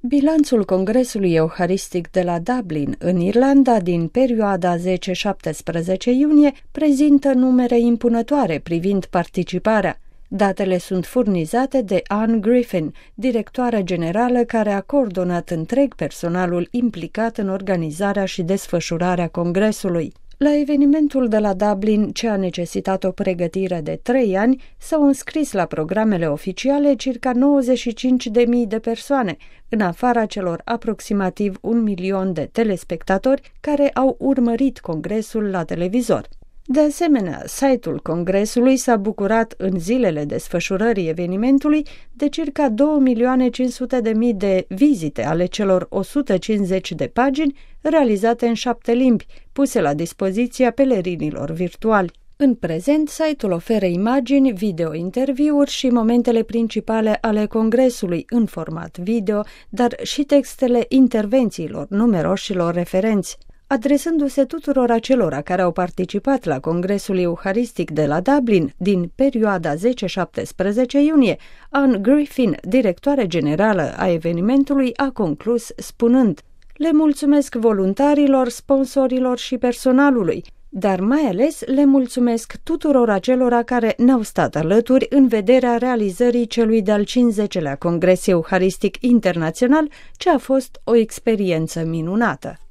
Bilanțul Congresului Euharistic de la Dublin, în Irlanda, din perioada 10-17 iunie, prezintă numere impunătoare privind participarea. Datele sunt furnizate de Anne Griffin, directoarea generală care a coordonat întreg personalul implicat în organizarea și desfășurarea Congresului. La evenimentul de la Dublin, ce a necesitat o pregătire de 3 ani, s-au înscris la programele oficiale circa 95.000 de persoane, în afara celor aproximativ 1 milion de telespectatori care au urmărit congresul la televizor. De asemenea, site-ul Congresului s-a bucurat în zilele desfășurării evenimentului de circa 2.500.000 de vizite ale celor 150 de pagini realizate în 7 limbi, puse la dispoziția pelerinilor virtuali. În prezent, site-ul oferă imagini, video-interviuri și momentele principale ale Congresului în format video, dar și textele intervențiilor numeroșilor referenți. Adresându-se tuturor acelora care au participat la Congresul Euharistic de la Dublin din perioada 10-17 iunie, Anne Griffin, directoare generală a evenimentului, a conclus spunând: "Le mulțumesc voluntarilor, sponsorilor și personalului, dar mai ales le mulțumesc tuturor acelora care ne-au stat alături în vederea realizării celui de-al 50-lea Congres Euharistic Internațional, ce a fost o experiență minunată."